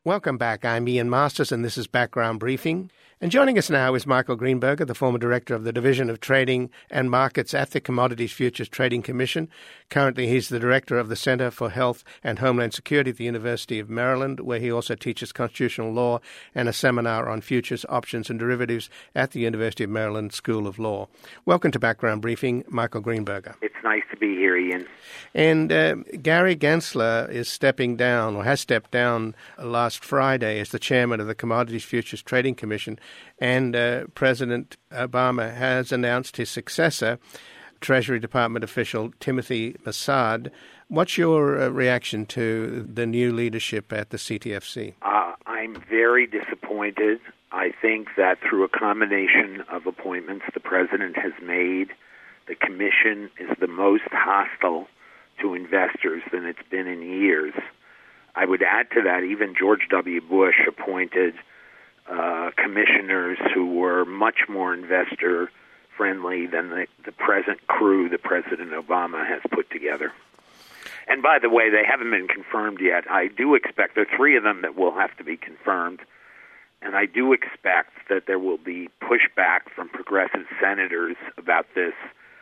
Welcome back. I'm Ian Masters, and this is Background Briefing. And joining us now is Michael Greenberger, the former director of the Division of Trading and Markets at the Commodities Futures Trading Commission. Currently, he's the director of the Center for Health and Homeland Security at the University of Maryland, where he also teaches constitutional law and a seminar on futures, options, and derivatives at the University of Maryland School of Law. Welcome to Background Briefing, Michael Greenberger. It's nice to be here, Ian. And Gary Gensler is stepping down, or has stepped down last Friday as the chairman of the Commodities Futures Trading Commission, and President Obama has announced his successor, Treasury Department official Timothy Massad. What's your reaction to the new leadership at the CTFC? I'm very disappointed. I think that through a combination of appointments the president has made, the commission is the most hostile to investors than it's been in years. I would add to that, even George W. Bush appointed commissioners who were much more investor-friendly than the present crew that President Obama has put together. And by the way, they haven't been confirmed yet. I do expect there are three of them that will have to be confirmed, and I do expect that there will be pushback from progressive senators about this.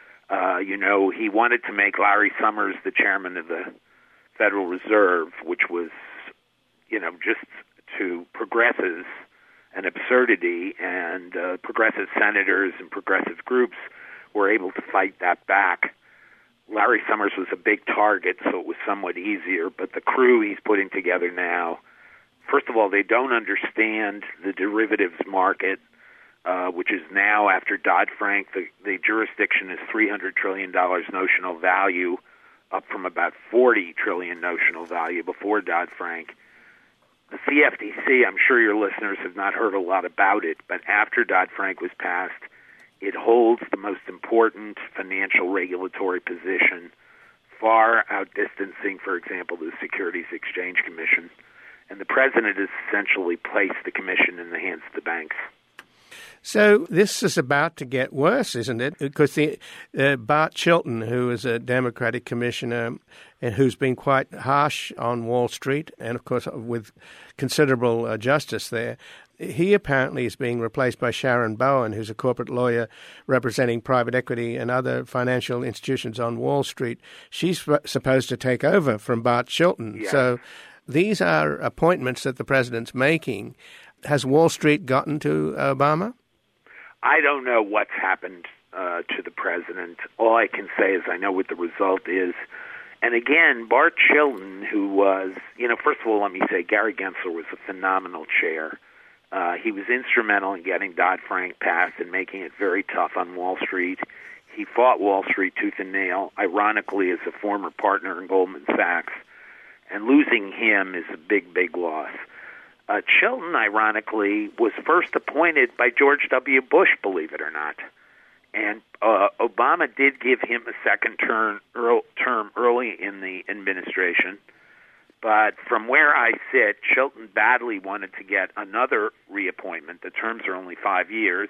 He wanted to make Larry Summers the chairman of the Federal Reserve, which was, just to progressives an absurdity, and progressive senators and progressive groups were able to fight that back. Larry Summers was a big target, so it was somewhat easier, but the crew he's putting together now, first of all, they don't understand the derivatives market, which is now, after Dodd-Frank, the jurisdiction is $300 trillion notional value, up from about $40 trillion notional value before Dodd-Frank. The CFTC, I'm sure your listeners have not heard a lot about it, but after Dodd-Frank was passed, it holds the most important financial regulatory position, far outdistancing, for example, the Securities Exchange Commission. And the president has essentially placed the commission in the hands of the banks. So this is about to get worse, isn't it? Because Bart Chilton, who is a Democratic commissioner and who's been quite harsh on Wall Street, and of course with considerable justice there, he apparently is being replaced by Sharon Bowen, who's a corporate lawyer representing private equity and other financial institutions on Wall Street. She's supposed to take over from Bart Chilton. Yes. So these are appointments that the president's making. Has Wall Street gotten to Obama? I don't know what's happened to the president. All I can say is I know what the result is. And again, Bart Chilton, who was, first of all, let me say, Gary Gensler was a phenomenal chair. He was instrumental in getting Dodd-Frank passed and making it very tough on Wall Street. He fought Wall Street tooth and nail, ironically, as a former partner in Goldman Sachs. And losing him is a big, big loss. Chilton, ironically, was first appointed by George W. Bush, believe it or not. And Obama did give him a second term early in the administration. But from where I sit, Chilton badly wanted to get another reappointment. The terms are only 5 years.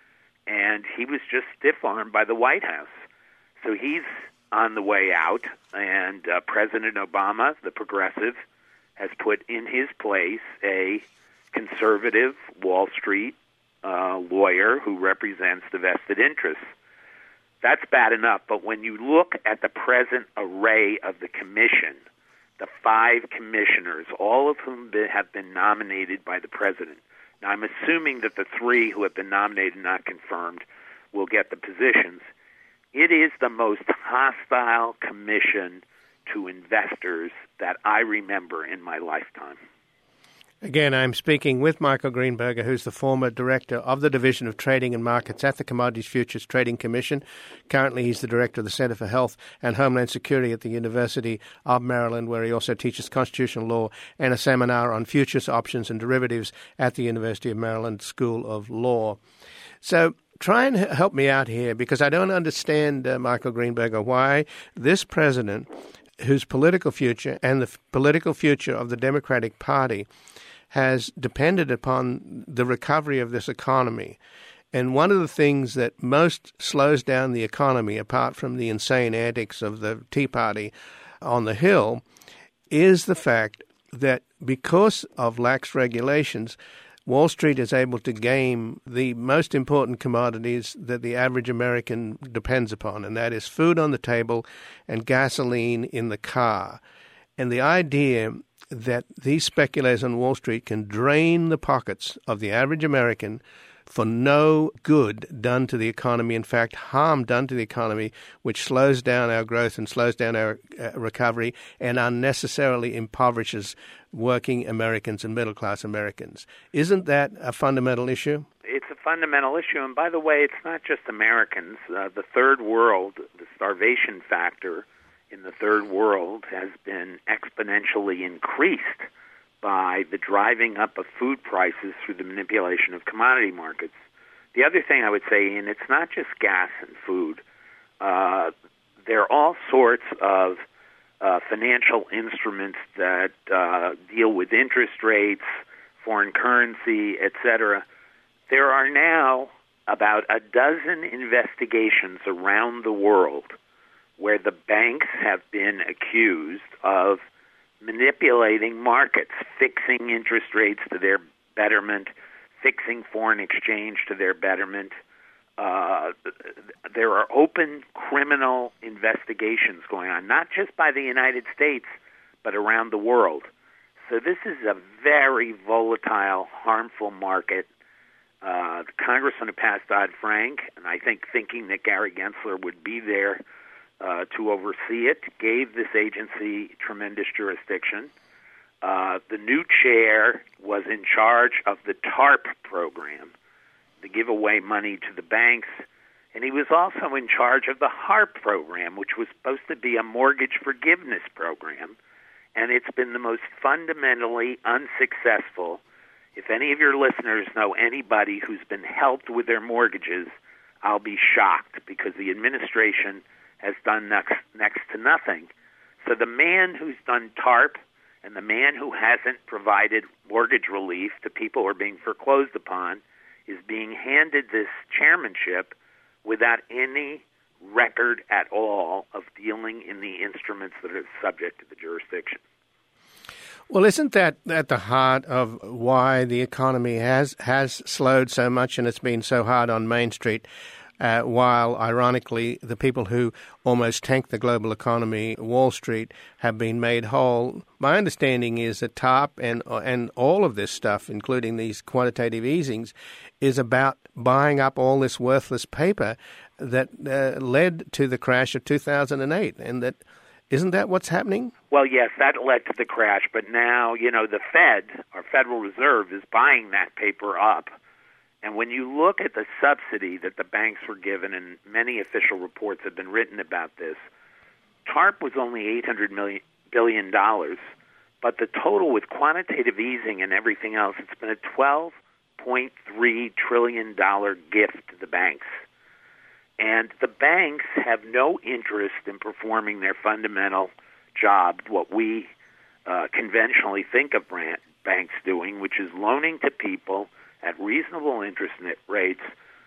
And he was just stiff-armed by the White House. So he's on the way out. And President Obama, the progressive, has put in his place a conservative Wall Street lawyer who represents the vested interests. That's bad enough, but when you look at the present array of the commission, the 5 commissioners, all of whom have been nominated by the president. Now, I'm assuming that the 3 who have been nominated and not confirmed will get the positions. It is the most hostile commission to investors that I remember in my lifetime. Again, I'm speaking with Michael Greenberger, who's the former director of the Division of Trading and Markets at the Commodities Futures Trading Commission. Currently, he's the director of the Center for Health and Homeland Security at the University of Maryland, where he also teaches constitutional law and a seminar on futures, options, and derivatives at the University of Maryland School of Law. So try and help me out here, because I don't understand, Michael Greenberger, why this president, whose political future and the political future of the Democratic Party has depended upon the recovery of this economy. And one of the things that most slows down the economy, apart from the insane antics of the Tea Party on the Hill, is the fact that because of lax regulations, Wall Street is able to game the most important commodities that the average American depends upon, and that is food on the table and gasoline in the car. And the idea that these speculators on Wall Street can drain the pockets of the average American for no good done to the economy, in fact, harm done to the economy, which slows down our growth and slows down our recovery and unnecessarily impoverishes working Americans and middle-class Americans. Isn't that a fundamental issue? It's a fundamental issue. And by the way, it's not just Americans. The third world, the starvation factor in the third world has been exponentially increased by the driving up of food prices through the manipulation of commodity markets. The other thing I would say, Ian, it's not just gas and food. There are all sorts of financial instruments that deal with interest rates, foreign currency, etc. There are now about a dozen investigations around the world where the banks have been accused of manipulating markets, fixing interest rates to their betterment, fixing foreign exchange to their betterment. There are open criminal investigations going on, not just by the United States, but around the world. So this is a very volatile, harmful market. The Congressman have passed Dodd-Frank, and I think thinking that Gary Gensler would be there to oversee it, gave this agency tremendous jurisdiction. The new chair was in charge of the TARP program, to give away money to the banks, and he was also in charge of the HARP program, which was supposed to be a mortgage forgiveness program, and it's been the most fundamentally unsuccessful. If any of your listeners know anybody who's been helped with their mortgages, I'll be shocked, because the administration has done next to nothing. So the man who's done TARP and the man who hasn't provided mortgage relief to people who are being foreclosed upon is being handed this chairmanship without any record at all of dealing in the instruments that are subject to the jurisdiction. Well, isn't that at the heart of why the economy has slowed so much and it's been so hard on Main Street? While, ironically, the people who almost tanked the global economy, Wall Street, have been made whole. My understanding is that TARP and all of this stuff, including these quantitative easings, is about buying up all this worthless paper that led to the crash of 2008. And that isn't that what's happening? Well, yes, that led to the crash. But now, the Fed, our Federal Reserve, is buying that paper up. And when you look at the subsidy that the banks were given, and many official reports have been written about this, TARP was only $800 billion, but the total with quantitative easing and everything else, it's been a $12.3 trillion gift to the banks. And the banks have no interest in performing their fundamental job, what we conventionally think of banks doing, which is loaning to people at reasonable interest rates,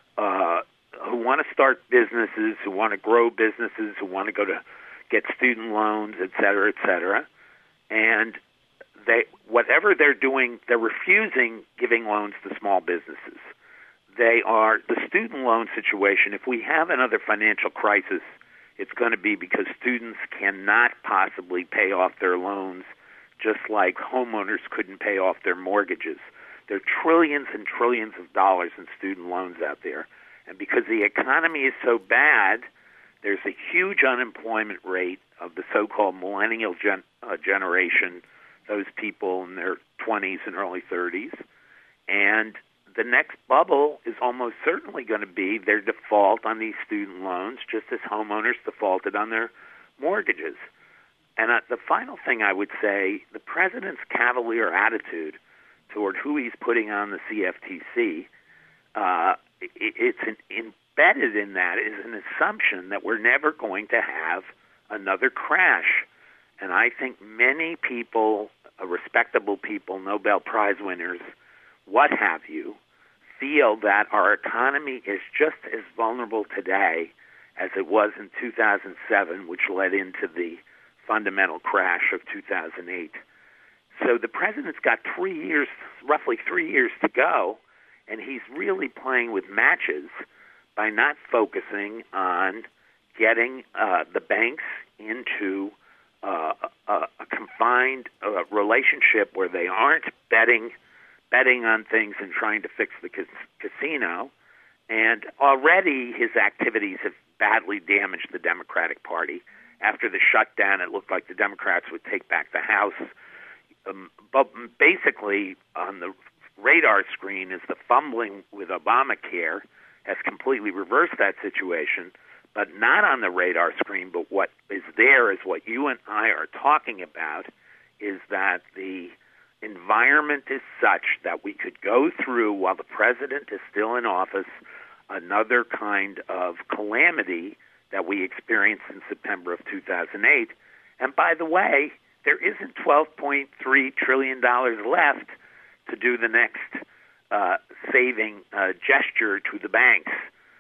who want to start businesses, who want to grow businesses, who want to go to get student loans, et cetera, et cetera. And whatever they're doing, they're refusing giving loans to small businesses. The student loan situation, if we have another financial crisis, it's going to be because students cannot possibly pay off their loans, just like homeowners couldn't pay off their mortgages. There are trillions and trillions of dollars in student loans out there. And because the economy is so bad, there's a huge unemployment rate of the so-called millennial generation, those people in their 20s and early 30s. And the next bubble is almost certainly going to be their default on these student loans, just as homeowners defaulted on their mortgages. And the final thing I would say, the president's cavalier attitude toward who he's putting on the CFTC, embedded in that is an assumption that we're never going to have another crash. And I think many people, respectable people, Nobel Prize winners, what have you, feel that our economy is just as vulnerable today as it was in 2007, which led into the fundamental crash of 2008. So the president's got 3 years, roughly 3 years to go, and he's really playing with matches by not focusing on getting the banks into a confined relationship where they aren't betting on things and trying to fix the casino. And already his activities have badly damaged the Democratic Party. After the shutdown, it looked like the Democrats would take back the House. But basically, on the radar screen is the fumbling with Obamacare has completely reversed that situation. But not on the radar screen, but what is there is what you and I are talking about, is that the environment is such that we could go through, while the president is still in office, another kind of calamity that we experienced in September of 2008. And by the way, there isn't $12.3 trillion left to do the next saving gesture to the banks.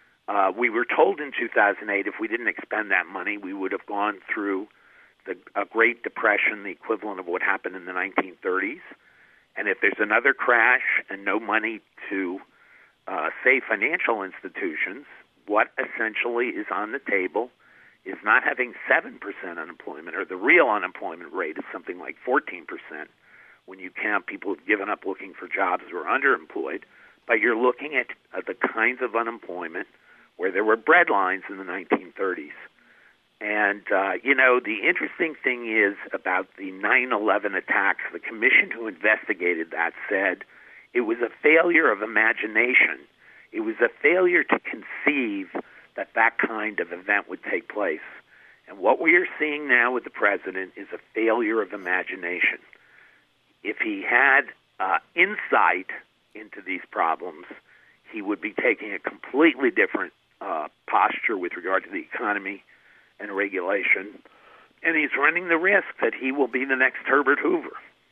We were told in 2008 if we didn't expend that money, we would have gone through a Great Depression, the equivalent of what happened in the 1930s. And if there's another crash and no money to save financial institutions, what essentially is on the table is not having 7% unemployment, or the real unemployment rate is something like 14% when you count people who've given up looking for jobs or are underemployed. But you're looking at the kinds of unemployment where there were breadlines in the 1930s. And, the interesting thing is about the 9/11 attacks, the commission who investigated that said it was a failure of imagination. It was a failure to conceive that that kind of event would take place. And what we are seeing now with the president is a failure of imagination. If he had insight into these problems, he would be taking a completely different posture with regard to the economy and regulation, and he's running the risk that he will be the next Herbert Hoover.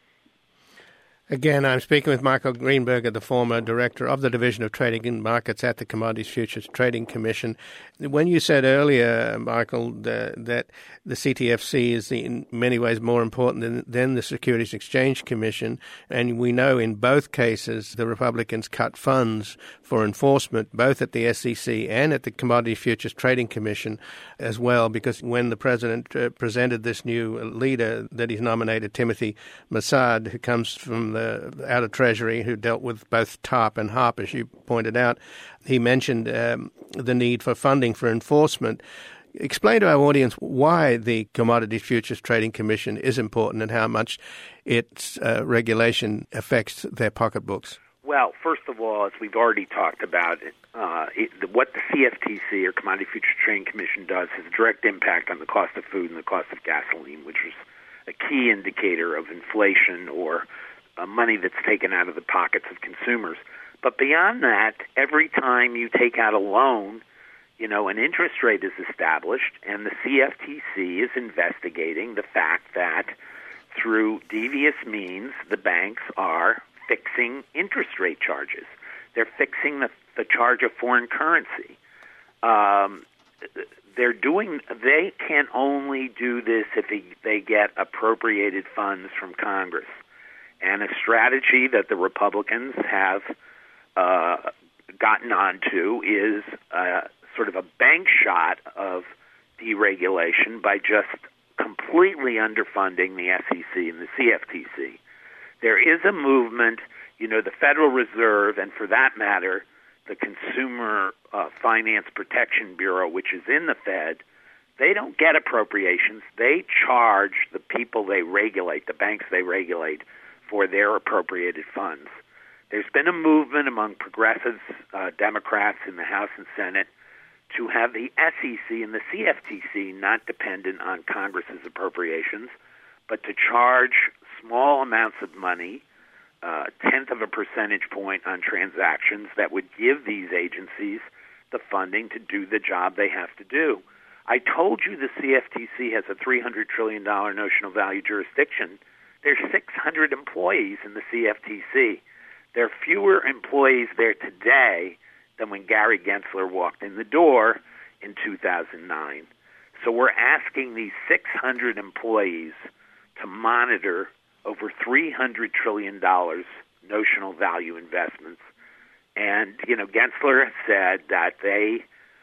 Again, I'm speaking with Michael Greenberger, the former director of the Division of Trading and Markets at the Commodities Futures Trading Commission. When you said earlier, Michael, that the CTFC is in many ways more important than the Securities Exchange Commission, and we know in both cases the Republicans cut funds for enforcement, both at the SEC and at the Commodities Futures Trading Commission as well, because when the president presented this new leader that he's nominated, Timothy Massad, who comes from out of Treasury, who dealt with both TARP and HARP, as you pointed out, he mentioned the need for funding for enforcement. Explain to our audience why the Commodities Futures Trading Commission is important and how much its regulation affects their pocketbooks. Well, first of all, as we've already talked about, what the CFTC, or Commodity Futures Trading Commission, does has a direct impact on the cost of food and the cost of gasoline, which is a key indicator of inflation or money that's taken out of the pockets of consumers. But beyond that, every time you take out a loan, an interest rate is established, and the CFTC is investigating the fact that through devious means, the banks are fixing interest rate charges. They're fixing the charge of foreign currency. They can only do this if they get appropriated funds from Congress. And a strategy that the Republicans have gotten onto is sort of a bank shot of deregulation by just completely underfunding the SEC and the CFTC. There is a movement, the Federal Reserve, and for that matter, the Consumer Finance Protection Bureau, which is in the Fed, they don't get appropriations. They charge the people they regulate, the banks they regulate, for their appropriated funds. There's been a movement among progressive Democrats in the House and Senate to have the SEC and the CFTC not dependent on Congress's appropriations, but to charge small amounts of money, 1/10 of a percentage point on transactions that would give these agencies the funding to do the job they have to do. I told you the CFTC has a $300 trillion notional value jurisdiction. There's 600 employees in the CFTC. There are fewer employees there today than when Gary Gensler walked in the door in 2009. So we're asking these 600 employees to monitor over $300 trillion notional value investments. And, Gensler said that they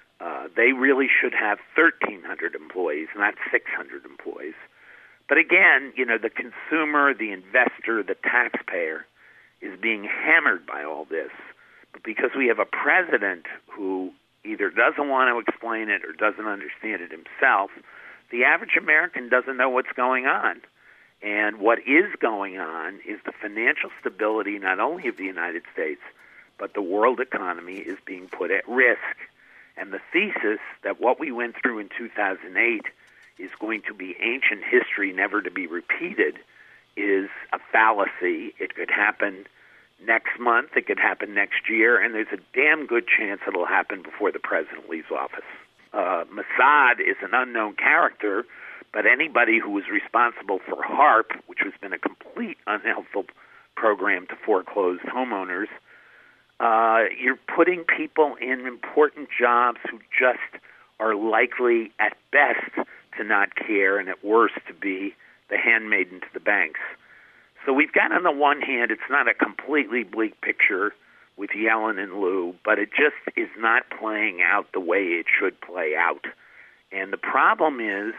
really should have 1,300 employees, not 600 employees. But again, the consumer, the investor, the taxpayer is being hammered by all this. But because we have a president who either doesn't want to explain it or doesn't understand it himself, the average American doesn't know what's going on. And what is going on is the financial stability not only of the United States, but the world economy is being put at risk. And the thesis that what we went through in 2008 is going to be ancient history, never to be repeated, is a fallacy. It could happen next month, it could happen next year, and there's a damn good chance it'll happen before the president leaves office. Mossad is an unknown character, but anybody who was responsible for HARP, which has been a complete unhelpful program to foreclose homeowners, you're putting people in important jobs who just are likely, at best, to not care, and at worst, to be the handmaiden to the banks. So we've got, on the one hand, it's not a completely bleak picture with Yellen and Liu, but it just is not playing out the way it should play out. And the problem is,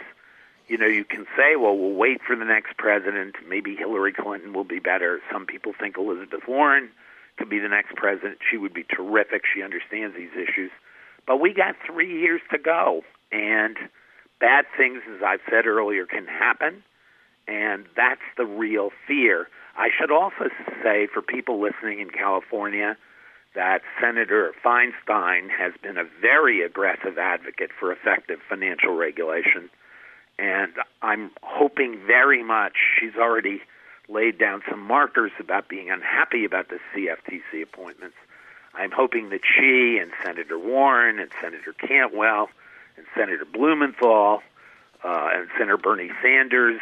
you can say, well, we'll wait for the next president. Maybe Hillary Clinton will be better. Some people think Elizabeth Warren could be the next president. She would be terrific. She understands these issues. But we got 3 years to go, and bad things, as I've said earlier, can happen. And that's the real fear. I should also say, for people listening in California, that Senator Feinstein has been a very aggressive advocate for effective financial regulation. And I'm hoping very much, she's already laid down some markers about being unhappy about the CFTC appointments. I'm hoping that she and Senator Warren and Senator Cantwell and Senator Blumenthal and Senator Bernie Sanders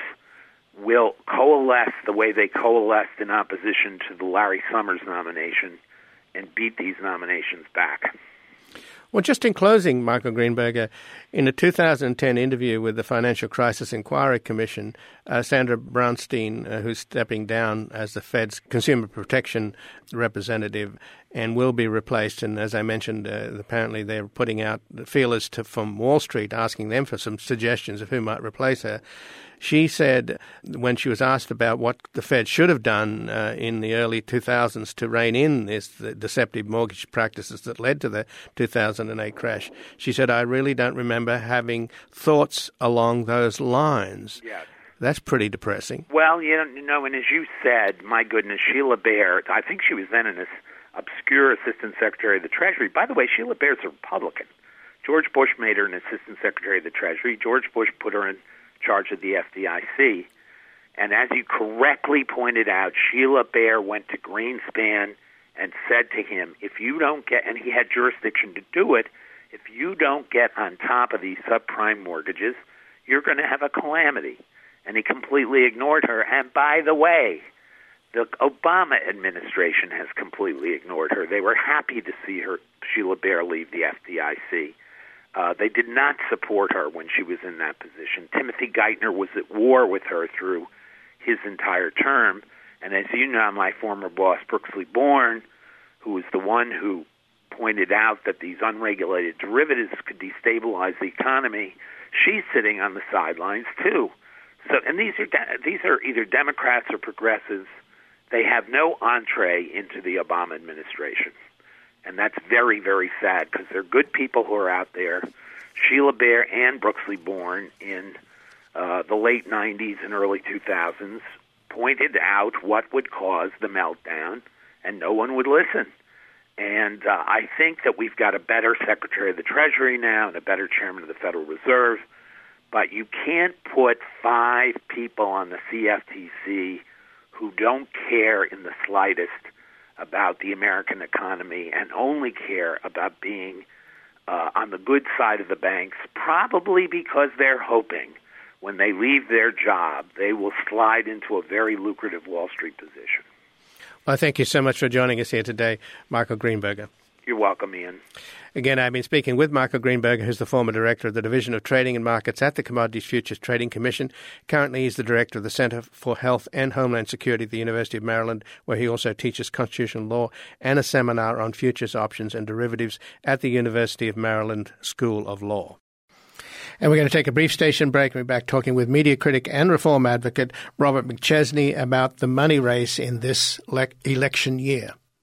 will coalesce the way they coalesced in opposition to the Larry Summers nomination and beat these nominations back. Well, just in closing, Michael Greenberger, in a 2010 interview with the Financial Crisis Inquiry Commission, Sandra Brownstein, who's stepping down as the Fed's consumer protection representative and will be replaced, and as I mentioned, apparently they're putting out feelers from Wall Street, asking them for some suggestions of who might replace her. She said, when she was asked about what the Fed should have done in the early 2000s to rein in the deceptive mortgage practices that led to the 2008 crash, she said, I really don't remember having thoughts along those lines. Yes. That's pretty depressing. Well, and as you said, my goodness, Sheila Bair, I think she was then an obscure Assistant Secretary of the Treasury. By the way, Sheila Bair's a Republican. George Bush made her an Assistant Secretary of the Treasury. George Bush put her in charge of the FDIC. And as you correctly pointed out, Sheila Bair went to Greenspan and said to him, if you don't get, and he had jurisdiction to do it, if you don't get on top of these subprime mortgages, you're going to have a calamity. And he completely ignored her. And by the way, the Obama administration has completely ignored her. They were happy to see Sheila Bair leave the FDIC. They did not support her when she was in that position. Timothy Geithner was at war with her through his entire term. And as you know, my former boss, Brooksley Born, who was the one who pointed out that these unregulated derivatives could destabilize the economy, she's sitting on the sidelines too. So, and these are either Democrats or progressives. They have no entree into the Obama administration. And that's very, very sad because they're good people who are out there. Sheila Bair and Brooksley Born in the late 90s and early 2000s pointed out what would cause the meltdown, and no one would listen. And I think that we've got a better Secretary of the Treasury now and a better Chairman of the Federal Reserve, but you can't put 5 people on the CFTC who don't care in the slightest about the American economy and only care about being on the good side of the banks, probably because they're hoping when they leave their job, they will slide into a very lucrative Wall Street position. Well, thank you so much for joining us here today, Michael Greenberger. You're welcome, Ian. Again, I've been speaking with Michael Greenberger, who's the former director of the Division of Trading and Markets at the Commodities Futures Trading Commission. Currently, he's the director of the Centre for Health and Homeland Security at the University of Maryland, where he also teaches constitutional law and a seminar on futures, options and derivatives at the University of Maryland School of Law. And we're going to take a brief station break. We're back talking with media critic and reform advocate Robert McChesney about the money race in this election year.